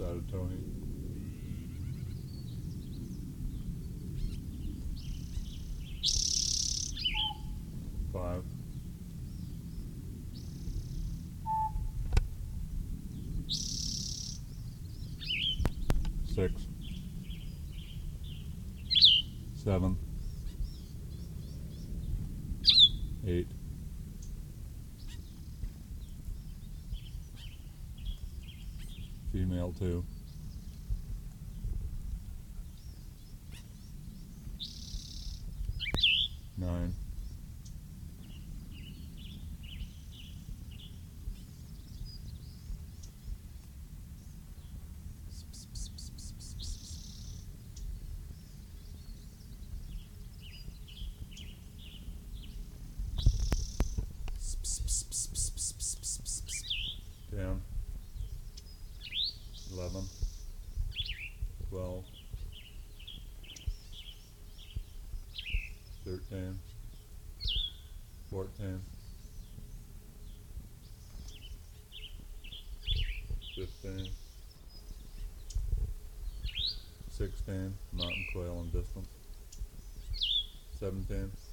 side of Tony. Five. Six. Seven. Eight. Female 2. 9. 10. 11. 12. 13. 14. 15. 16. Mountain quail in distance. 17.